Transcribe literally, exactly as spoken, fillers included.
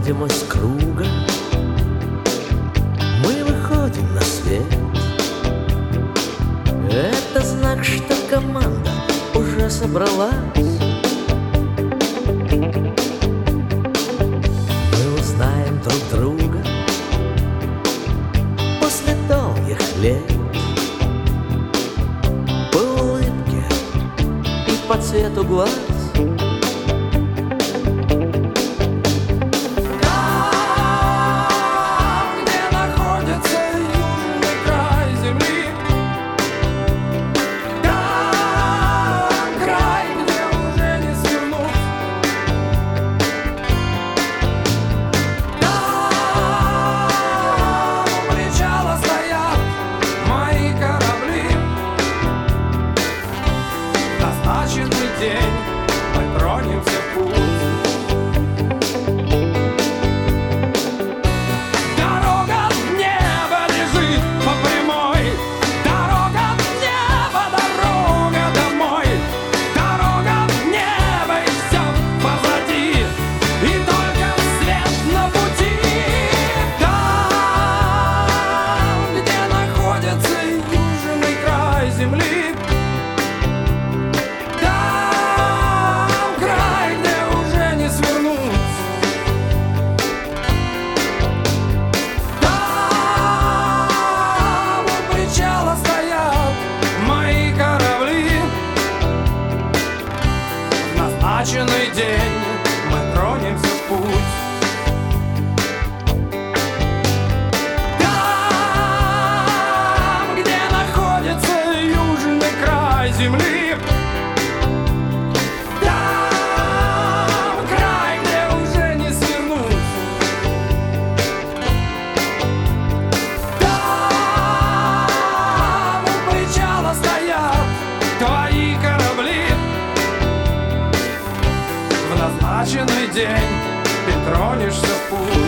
видимость круга мы выходим на свет. Это знак, что команда уже собралась. Мы узнаем друг друга после долгих лет по улыбке и по цвету глаз. День мы тронемся в путь. Дорога в небо лежит по прямой. Дорога в небо, дорога домой. Дорога в небо, и все позади, и только свет на пути. Там, где находится южный край земли, назначенный день мы тронемся в путь. Там, где находится южный край земли, там край, где уже не свернуть. Там у причала стоят твои корабли. В назначенный день ты тронешься в путь.